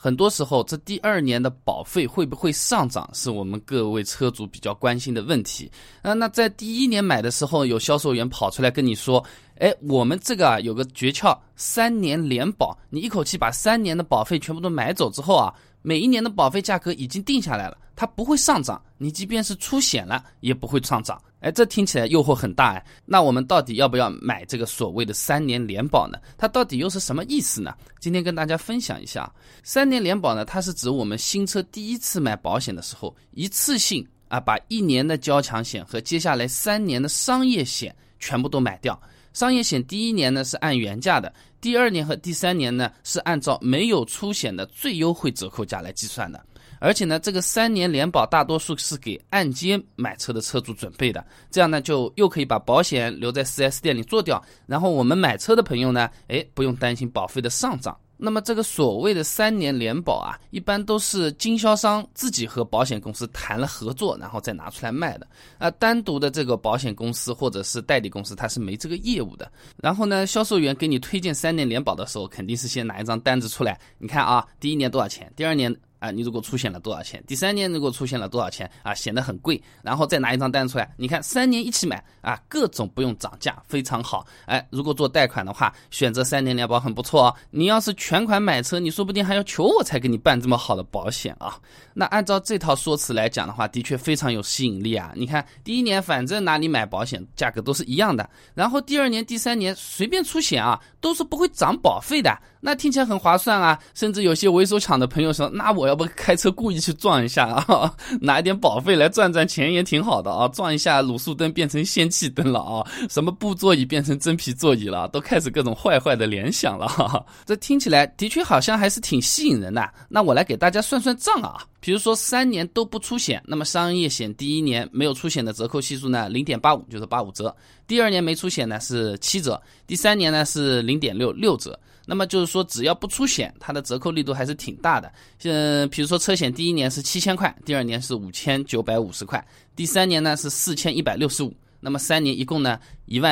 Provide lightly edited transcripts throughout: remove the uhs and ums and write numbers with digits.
很多时候这第二年的保费会不会上涨，是我们各位车主比较关心的问题。那在第一年买的时候，有销售员跑出来跟你说，我们这个有个诀窍，3年联保，你一口气把3年的保费全部都买走之后啊，每一年的保费价格已经定下来了，它不会上涨，你即便是出险了也不会上涨。这听起来诱惑很大。那我们到底要不要买这个所谓的3年联保呢？它到底又是什么意思呢？今天跟大家分享一下。3年联保呢，它是指我们新车第一次买保险的时候，一次性把1年的交强险和接下来3年的商业险全部都买掉。商业险第一年呢是按原价的，第2年和第3年呢是按照没有出险的最优惠折扣价来计算的。而且呢，这个3年联保大多数是给按揭买车的车主准备的，这样呢就又可以把保险留在 4S 店里做掉，然后我们买车的朋友呢，不用担心保费的上涨。那么这个所谓的3年联保一般都是经销商自己和保险公司谈了合作，然后再拿出来卖的。单独的这个保险公司或者是代理公司，它是没这个业务的。然后呢，销售员给你推荐3年联保的时候，肯定是先拿一张单子出来，你看第一年多少钱，第2年你如果出险了多少钱，第3年如果出险了多少钱显得很贵，然后再拿一张单出来，你看3年一起买各种不用涨价，非常好。如果做贷款的话，选择3年联保很不错哦。你要是全款买车，你说不定还要求我才给你办这么好的保险啊。那按照这套说辞来讲的话，的确非常有吸引力啊。你看第1年反正哪里买保险价格都是一样的，然后第2年第3年随便出险都是不会涨保费的，那听起来很划算甚至有些为手抢的朋友说，那我要不开车故意去撞一下拿一点保费来赚赚钱也挺好的撞一下卤素灯变成氙气灯了什么布座椅变成真皮座椅了，都开始各种坏的联想了这听起来的确好像还是挺吸引人的。那我来给大家算算账比如说3年都不出险，那么商业险第1年没有出险的折扣系数呢 0.85 就是85折，第2年没出险呢是7折，第3年呢是 0.66 折。那么就是说只要不出险，它的折扣力度还是挺大的。比如说车险第1年是7000块，第2年是5950块，第3年呢是4165，那么3年一共呢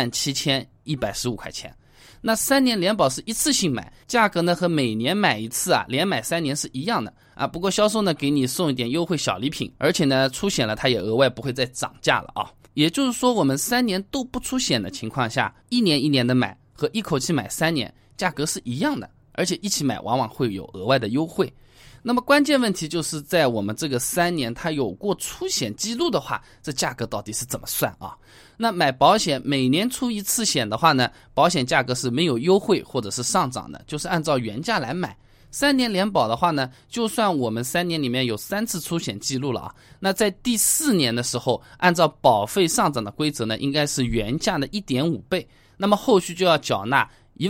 17115块钱。那3年联保是一次性买，价格呢和每年买一次连买3年是一样的不过销售呢给你送一点优惠小礼品，而且呢出险了它也额外不会再涨价了也就是说我们3年都不出险的情况下，1年1年的买和一口气买3年价格是一样的，而且一起买往往会有额外的优惠。那么关键问题就是在我们这个3年它有过出险记录的话，这价格到底是怎么算那买保险每年出一次险的话呢，保险价格是没有优惠或者是上涨的，就是按照原价来买。3年联保的话呢，就算我们3年里面有3次出险记录了那在第4年的时候，按照保费上涨的规则呢，应该是原价的 1.5 倍，那么后续就要缴纳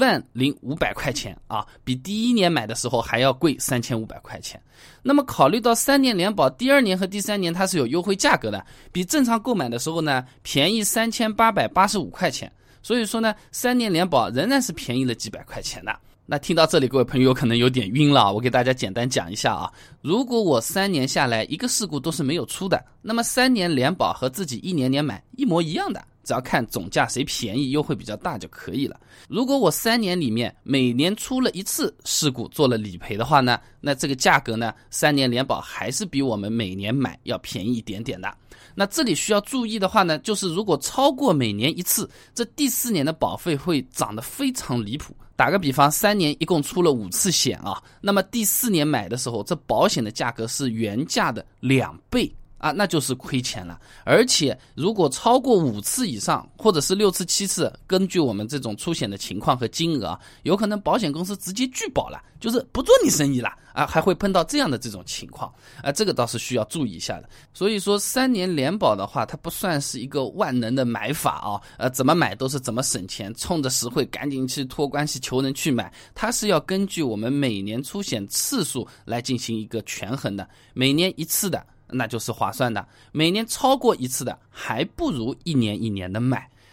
10500块钱比第1年买的时候还要贵3500块钱。那么考虑到3年联保第2年和第3年它是有优惠价格的，比正常购买的时候呢便宜3885块钱，所以说呢3年联保仍然是便宜了几百块钱的。那听到这里各位朋友可能有点晕了我给大家简单讲一下如果我3年下来一个事故都是没有出的，那么3年联保和自己1年年买一模一样的，只要看总价谁便宜优惠比较大就可以了。如果我3年里面每年出了一次事故做了理赔的话呢，那这个价格呢3年联保还是比我们每年买要便宜一点点的。那这里需要注意的话呢，就是如果超过每年一次，这第4年的保费会涨得非常离谱。打个比方，3年一共出了5次险那么第4年买的时候，这保险的价格是原价的2倍那就是亏钱了。而且如果超过5次以上，或者是6次7次，根据我们这种出险的情况和金额有可能保险公司直接拒保了，就是不做你生意了还会碰到这样的这种情况这个倒是需要注意一下的。所以说3年联保的话，它不算是一个万能的买法怎么买都是怎么省钱，冲着实惠赶紧去托关系求人去买，它是要根据我们每年出险次数来进行一个权衡的。每年一次的那就是划算的，每年超过一次的还不如1年1年的买。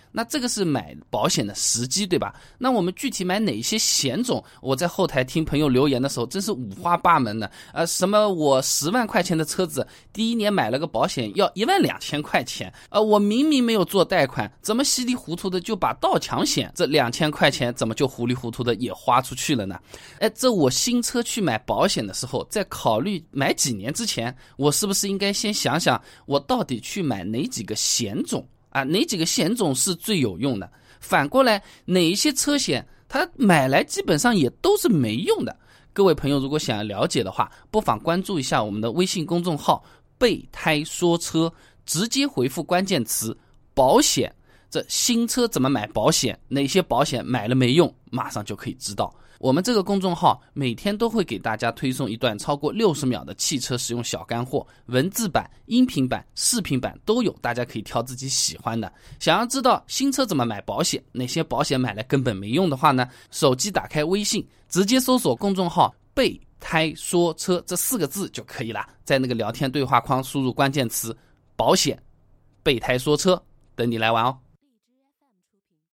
那这个是买保险的时机，对吧？那我们具体买哪些险种？我在后台听朋友留言的时候，真是五花八门的。什么我10万块钱的车子，第一年买了个保险要12000块钱，我明明没有做贷款，怎么稀里糊涂的就把盗抢险这2000块钱怎么就糊里糊涂的也花出去了呢？这我新车去买保险的时候，在考虑买几年之前，我是不是应该先想想我到底去买哪几个险种哪几个险种是最有用的？反过来，哪一些车险它买来基本上也都是没用的？各位朋友如果想要了解的话，不妨关注一下我们的微信公众号备胎说车，直接回复关键词保险，这新车怎么买保险，哪些保险买了没用，马上就可以知道。我们这个公众号每天都会给大家推送一段超过60秒的汽车使用小干货，文字版、音频版、视频版都有，大家可以挑自己喜欢的。想要知道新车怎么买保险，哪些保险买来根本没用的话呢，手机打开微信，直接搜索公众号备胎说车这4个字就可以了，在那个聊天对话框输入关键词保险，备胎说车，等你来玩哦。